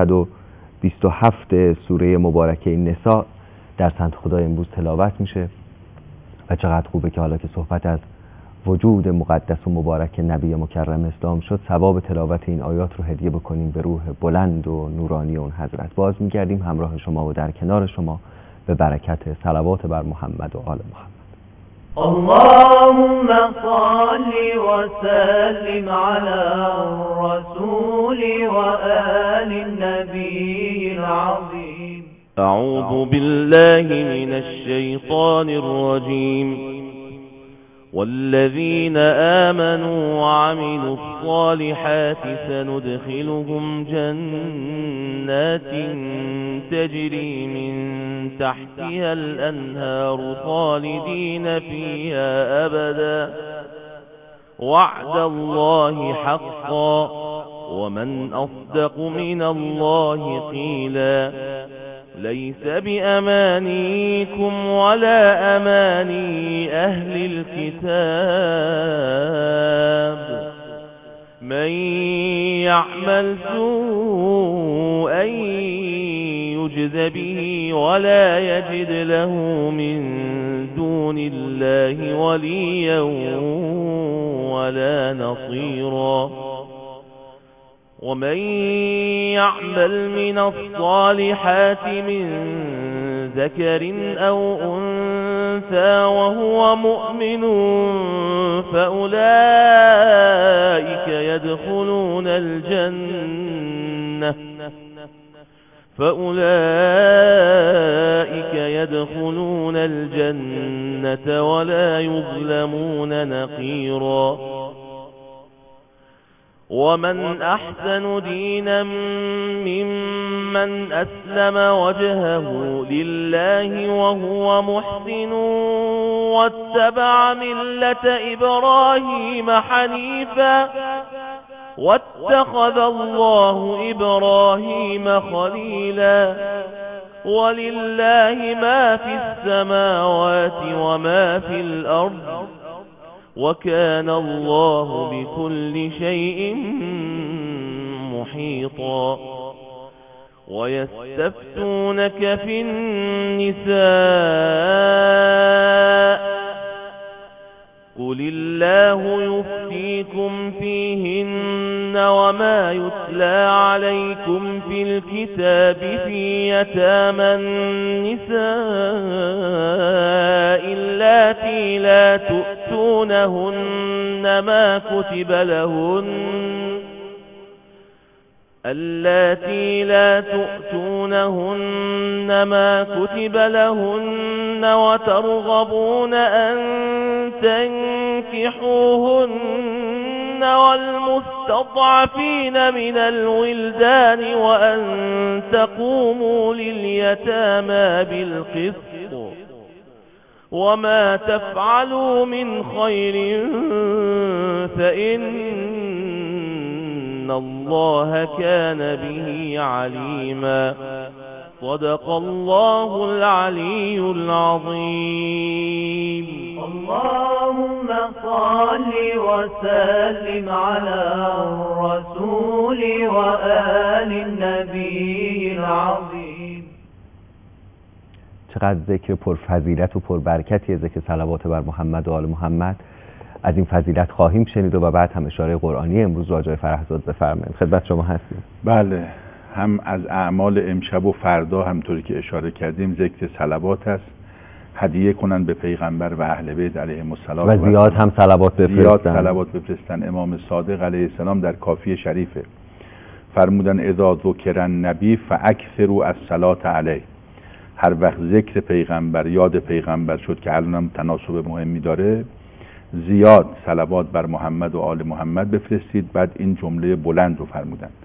127 سوره مبارکه نساء در سنت خدا امروز تلاوت میشه و چقدر خوبه که حالا که صحبت از وجود مقدس و مبارک نبی مکرم اسلام شد، ثواب تلاوت این آیات رو هدیه بکنیم به روح بلند و نورانی اون حضرت. باز میگردیم همراه شما و در کنار شما به برکت صلوات بر محمد و آل محمد. اللهم صل وسلم على الرسول وآل النبي العظيم. أعوذ بالله من الشيطان الرجيم. والذين آمنوا وعملوا الصالحات سندخلهم جنات تجري من تحتها الأنهار خالدين فيها أبدا وعد الله حقا ومن أصدق من الله قيلا. ليس بأمانيكم ولا أماني أهل الكتاب. من يعمل سوءا يجز به ولا يجد له من دون الله وليا ولا نصيرا. ومن يعمل من الصالحات من ذكر أو أنثى وهو مؤمن فأولئك يدخلون الجنة ولا يظلمون نقيرا. ومن أحسن دينا ممن أسلم وجهه لله وهو محسن واتبع ملة إبراهيم حنيفا واتخذ الله إبراهيم خليلا ولله ما في السماوات وما في الأرض وكان الله بكل شيء محيطا ويستفتونك في النساء قل الله يفتيكم فيهن وما يتلى عليكم في الكتاب في يتامى النساء اللاتي لا تؤتونهن ما كتب لهن وترغبون أن تنكحوهن والمستضعفين من الولدان وأن تقوموا لليتامى بالقسط وما تفعلوا من خير فإن الله كان به عليما صدق الله العلي العظيم. اللهم صل وسلم على الرسول وآل النبي العظيم. چقدر ذکر پرفضیلت و پربرکتی ذکر صلوات بر محمد و آل محمد. از این فضیلت خواهیم شنید و بعد هم اشاره قرآنی امروز را جای فرهزاد بفرمایید. خدمت شما هستیم. بله، هم از اعمال امشب و فردا همطوری که اشاره کردیم ذکر صلوات است. هدیه کنن به پیغمبر و اهل بیت علیهم السلام و زیاد هم صلوات بفرستن. امام صادق علیه السلام در کافی شریفه فرمودن اذا ذکر النبی فاکثروا الصلاة علیه. هر وقت ذکر پیغمبر، یاد پیغمبر شد که الانم تناسب مهمی داره، زیاد صلوات بر محمد و آل محمد بفرستید. بعد این جمله بلند رو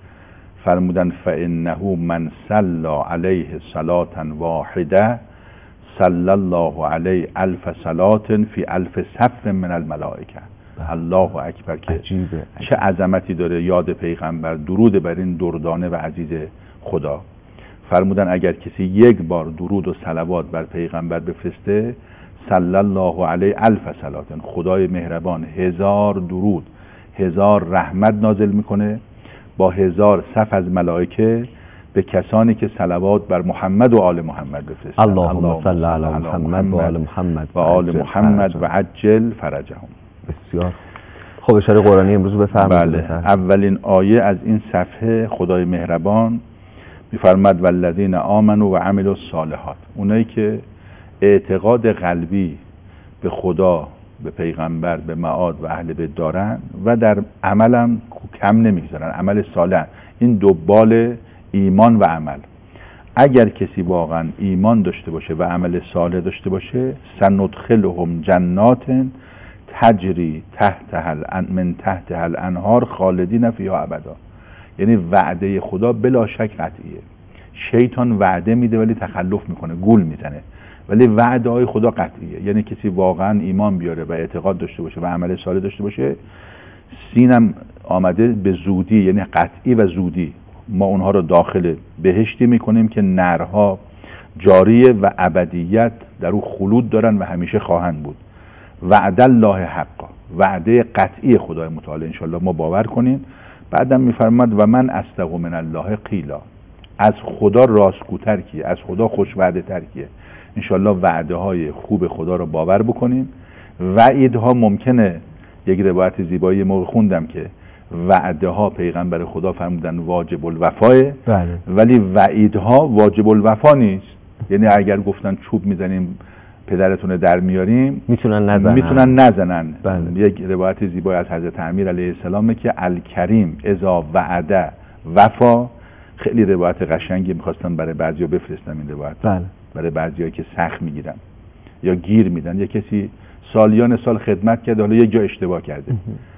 فرمودن فإنه من صلى علیه صلاة واحده صلی الله علیه 1000 صلاة فی 1000 صف من الملائکه. الله اکبر. که چه عظمتی داره یاد پیغمبر، درود بر این دردانه و عزیز خدا. فرمودن اگر کسی یک بار درود و صلوات بر پیغمبر بفرسته، صلی الله علیه 1000 صلاة، خدای مهربان 1000 درود 1000 رحمت نازل میکنه با 1000 صف از ملائکه به کسانی که صلوات بر محمد و آل محمد بفرستند. اللهم صل علی محمد و آل محمد و آل محمد و عجل فرجهم. بسیار خب، اشاره قرآنی امروز بفرمایید. بله، اولین آیه از این صفحه خدای مهربان میفرماد والذین آمنوا و عملوا الصالحات. اونایی که اعتقاد قلبی به خدا، به پیغمبر، به معاد و اهل بیت دارن و در عملم کم نمیگذارن، عمل صالح. این دو بال ایمان و عمل. اگر کسی واقعا ایمان داشته باشه و عمل صالح داشته باشه، سندخلهم جنات تجری من تحتها الانهار خالدین فیها ابدا. یعنی وعده خدا بلا شک قطعیه. شیطان وعده میده ولی تخلف میکنه، گول میزنه، ولی وعده های خدا قطعیه. یعنی کسی واقعا ایمان بیاره و اعتقاد داشته باشه و عمل صالح داشته باشه، سینم آمده به زودی، یعنی قطعی و زودی ما اونها رو داخل بهشتی میکنیم که نرها جاریه و ابدیت در او خلود دارن و همیشه خواهند بود. وعد الله حقا، وعده قطعی خدای متعال انشالله ما باور کنیم. بعدم میفرماد و من اصدق من الله قیلا. از خدا راستگوتر کیه، از خدا خوش وعده تر کیه. انشالله وعده های خوب خدا رو باور بکنیم. وعیدها ممکنه، یک روایت زیبایی ما خوندم که وعده ها پیغمبر خدا فرمودن واجب الوفاه، ولی وعیدها واجب الوفا نیست. یعنی اگر گفتن چوب میزنیم پدرتون در میاریم، میتونن نزنن. یک روایت زیبایی از حضرت امیر علیه السلامه که الکریم اذا وعده وفا. خیلی روایت قشنگی، میخواستم برای بعضیا بفرستم این روایت. برای بعضیا که سخت میگیرن یا گیر میدن. یا کسی سالیان سال خدمت کرده، حالا یک جا اشتباه کرده،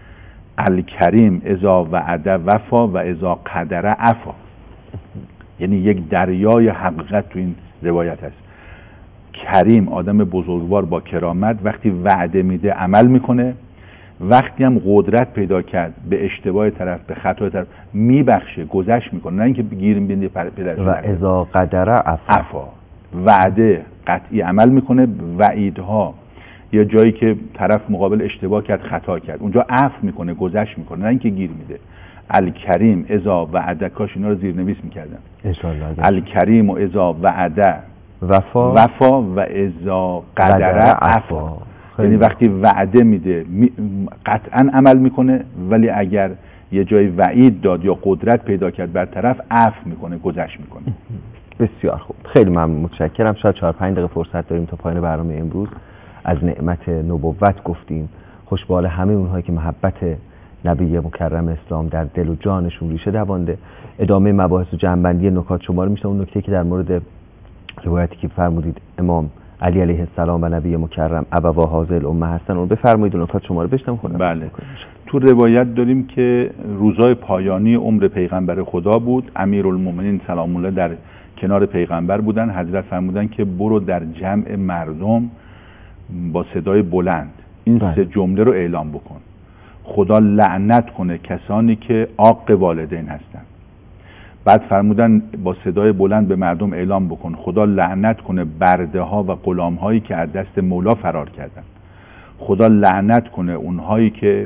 الکریم اذا وعده وفا و اذا قدر عفا. یعنی یک دریای حقیقت تو این روایت هست. کریم، آدم بزرگوار با کرامت، وقتی وعده میده عمل میکنه، وقتی هم قدرت پیدا کرد به اشتباه طرف، به خطای طرف میبخشه، گذشت میکنه، نه اینکه گیریم بینده پدرش. و اذا قدر عفا. وعده قطعی عمل میکنه، وعیدها یا جایی که طرف مقابل اشتباه کرد، خطا کرد، اونجا عفو میکنه، گذشت میکنه، نه اینکه گیر میده. الکریم اذا وعده، کاش اینا رو زیرنویس میکردم. الکریم و اذا وعده وفا و اذا قدر عفا. یعنی وقتی وعده میده قطعا عمل میکنه، ولی اگر یه جای وعید داد یا قدرت پیدا کرد بر طرف، عفو میکنه، گذشت میکنه. بسیار خوب، خیلی ممنون، متشکرم. شاید 4-5 دقیقه فرصت داریم تا پایان برنامه امروز. از نعمت نبوت گفتیم، خوشبال همه اونهایی که محبت نبی مکرم اسلام در دل و جانشون ریشه دوانده. ادامه مباحث و جنبندی نکات شما رو میشنم. اون نکته که در مورد روایتی که فرمودید امام علی علیه السلام و نبی مکرم ابوا هذه الامه هستن، اون بفرمایید و نکات شما رو بشنوم. بله، تو روایت داریم که روزای پایانی عمر پیغمبر خدا بود. امیرالمومنین سلام الله در کنار پیغمبر بودن. حضرت فرمودن که برو در جمع مردم با صدای بلند این 3 جمله رو اعلام بکن: خدا لعنت کنه کسانی که عاق والدین هستن. بعد فرمودن با صدای بلند به مردم اعلام بکن: خدا لعنت کنه برده ها و غلام هایی که از دست مولا فرار کردن. خدا لعنت کنه اونهایی که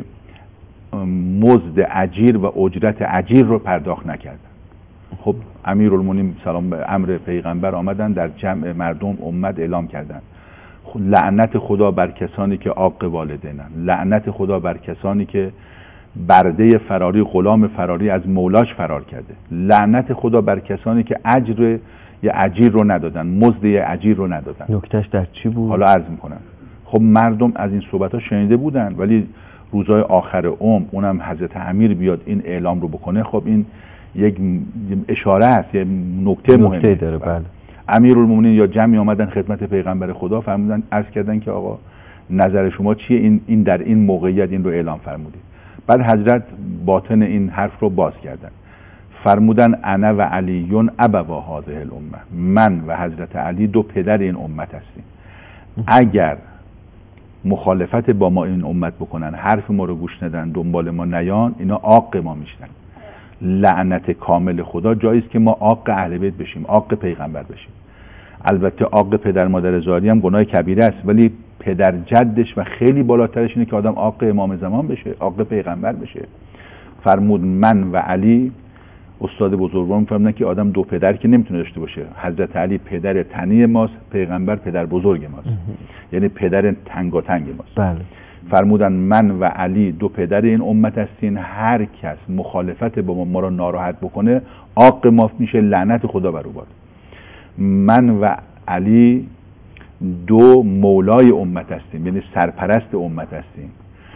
مزد اجیر و اجرت اجیر رو پرداخت نکردن. خب امیرالمومنین سلام به امر پیغمبر آمدن در جمع مردم امت اعلام کردن: لعنت خدا بر کسانی که عاق والدینن، لعنت خدا بر کسانی که برده فراری، غلام فراری از مولاش فرار کرده، لعنت خدا بر کسانی که اجر یا اجیر رو ندادن، مزد یا اجیر رو ندادن. نکتهش در چی بود؟ حالا عرض میکنم. خب مردم از این صحبت ها شنیده بودن، ولی روزای آخر عمر اونم حضرت امیر بیاد این اعلام رو بکنه، خب این یک اشاره است، یک نکته مهمه داره. بله. امیرالمومنین یا جمعی آمدن خدمت پیغمبر خدا، فرمودن، عرض کردن که آقا نظر شما چیه؟ این در این موقعیت این رو اعلام فرمودید. بعد حضرت باطن این حرف رو باز کردن، فرمودن: انا و علیون ابوا هذه الامه، من و حضرت علی 2 پدر این امت هستیم. اگر مخالفت با ما این امت بکنن، حرف ما رو گوش ندن، دنبال ما نیان، اینا عاق ما میشن. لعنت کامل خدا جاییست که ما عاق اهل بیت بشیم، عاق پیغمبر بشیم. البته عاق پدر مادر ظاهری هم گناه کبیره است، ولی پدر جدش و خیلی بالاترش اینه که آدم عاق امام زمان بشه، عاق پیغمبر بشه. فرمود من و علی، استاد بزرگوار فرمودن که آدم 2 پدر که نمیتونه داشته باشه. حضرت علی پدر تنی ماست، پیغمبر پدر بزرگ ماست، یعنی پدر تنگاتنگ ماست. بله. فرمودن من و علی 2 پدر این امت هستین، هر کس مخالفت با ما رو ناراحت بکنه عاق ما میشه، لعنت خدا بر او باد. من و علی 2 مولای امت هستیم، یعنی سرپرست امت هستیم.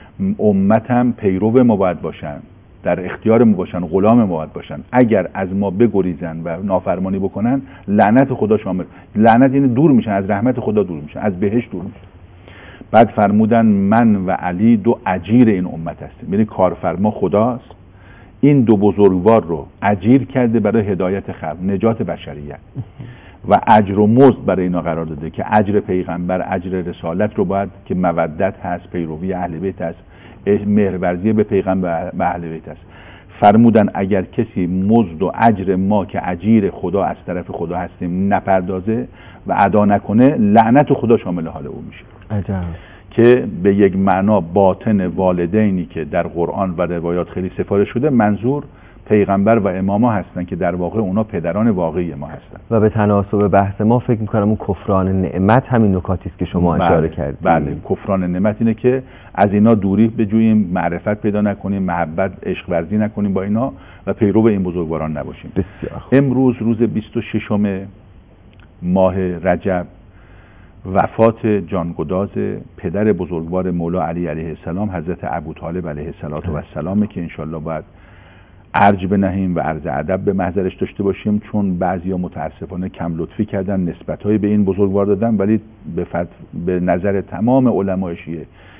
امت هم پیرو ما باید باشن، در اختیار ما باشن، غلام ما باید باشن. اگر از ما بگریزن و نافرمانی بکنن، لعنت خدا شامل. لعنت یعنی دور میشن از رحمت خدا، دور میشن از بهشت، دور میشن. بعد فرمودن من و علی 2 اجیر این امت هستیم، یعنی کارفرما خداست. این 2 بزرگوار رو اجیر کرده برای هدایت خلق، نجات بشریت، و اجر و مزد برای اینا قرار داده که اجر پیغمبر، اجر رسالت رو باید که مودت هست، پیروی اهل بیت هست، مهرورزی به پیغمبر و اهل بیت هست. فرمودن اگر کسی مزد و اجر ما که اجیر خدا از طرف خدا هستیم نپردازه و ادا نکنه، لعنت خدا شامل حال او میشه. عجب. که به یک معنا باطن والدینی که در قرآن و روایات خیلی سفارش شده، منظور پیغمبر و اماما هستن که در واقع اونا پدران واقعی ما هستن. و به تناسب بحث ما فکر می‌کنم اون کفران نعمت همین نکاتی است که شما اشاره کردید. بله، کفران نعمت اینه که از اینا دوری بجوییم، معرفت پیدا نکنیم، محبت، عشق ورزی نکنیم با اینا و پیرو این بزرگواران نباشیم. بسیار خوب. امروز روز 26 ماه رجب وفات جانگداز پدر بزرگوار مولا علی علیه السلام، حضرت ابوطالب علیه السلام که انشالله باید ارج بنهیم و عرض ادب به محضرش داشته باشیم، چون بعضیا متاسفانه کم لطفی کردن، نسبت‌های به این بزرگوار دادن، ولی به نظر تمام علمای شیعه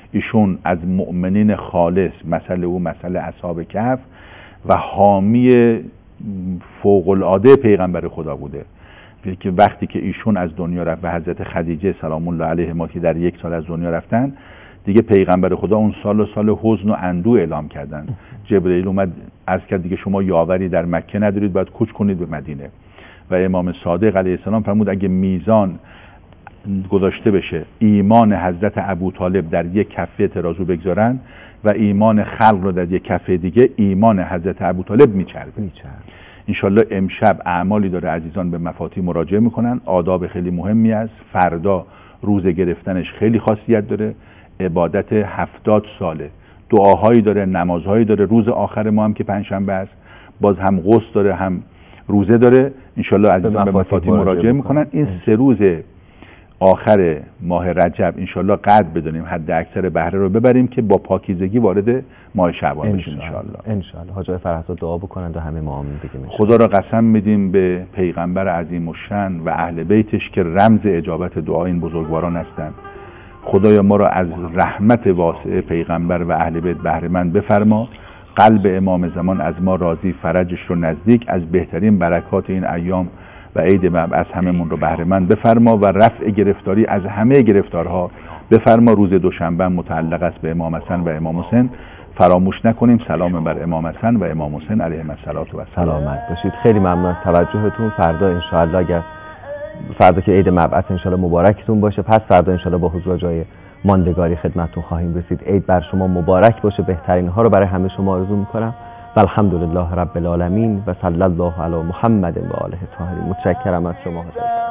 ایشون از مؤمنین خالص، مسئله او مسئله اصحاب کهف و حامی فوق العاده پیغمبر خدا بوده که وقتی که ایشون از دنیا رفت و حضرت خدیجه سلام الله علیها که در 1 سال از دنیا رفتن، دیگه پیغمبر خدا اون سال حزن و اندوه اعلام کردن. جبرئیل اومد عرض کرد دیگه شما یاوری در مکه ندارید، باید کوچ کنید به مدینه. و امام صادق علیه السلام فرمود اگه میزان گذاشته بشه ایمان حضرت ابوطالب در یک کفه ترازو بگذارن و ایمان خلق رو در یک کفه دیگه، ایمان حضرت ابوطالب میچربه. انشالله امشب اعمالی داره عزیزان به مفاتیح مراجعه میکنن، آداب خیلی مهمی است. فردا روزه گرفتنش خیلی خاصیت داره، عبادت 70 ساله، دعاهایی داره، نمازهایی داره. روز آخر ما هم که پنجشنبه است باز هم غسل داره هم روزه داره. انشالله عزیزان به مفاتیح مراجعه میکنن. این 3 روز آخر ماه رجب انشالله قدر بدونیم، حد اکثر بهره رو ببریم که با پاکیزگی وارد ماه شعبان بشیم انشالله. حاج آقای فرهزاد دعا بکنند و همه ما آمین بگیم. خدا را قسم میدیم به پیغمبر عظیم الشأن و اهل بیتش که رمز اجابت دعا این بزرگواران هستند. خدایا ما را از رحمت واسع پیغمبر و اهل بیت بهره مند بفرما. قلب امام زمان از ما راضی، فرجش رو نزدیک، از بهترین برکات این ایام و عید مبعث هممون رو بهره مند بفرما و رفع گرفتاری از همه گرفتارها بفرما. روز دوشنبه متعلق است به امام حسن و امام حسین. فراموش نکنیم سلام بر امام حسن و امام حسین علیهم السلام. سلامت باشید. خیلی ممنون از توجهتون. فردا انشاءالله اگر فردا که عید مبعث انشاءالله مبارکتون باشه، پس فردا انشاءالله با حضور جای ماندگاری خدمتتون خواهیم رسید. عید بر شما مبارک باشه. بهترین ها رو برای همه شما آرزو می‌کنم. و الحمدلله رب العالمین و صلی الله علی محمد و آله الطاهرین. متشکرم از شما.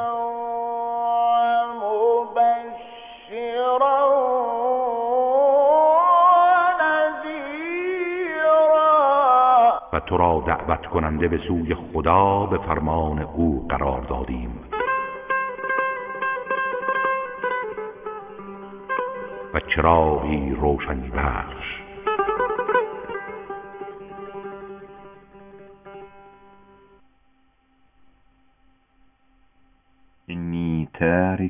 و تو را دعوت کننده به سوی خدا به فرمان او قرار دادیم و چراغی روشنی بخش اینی تاری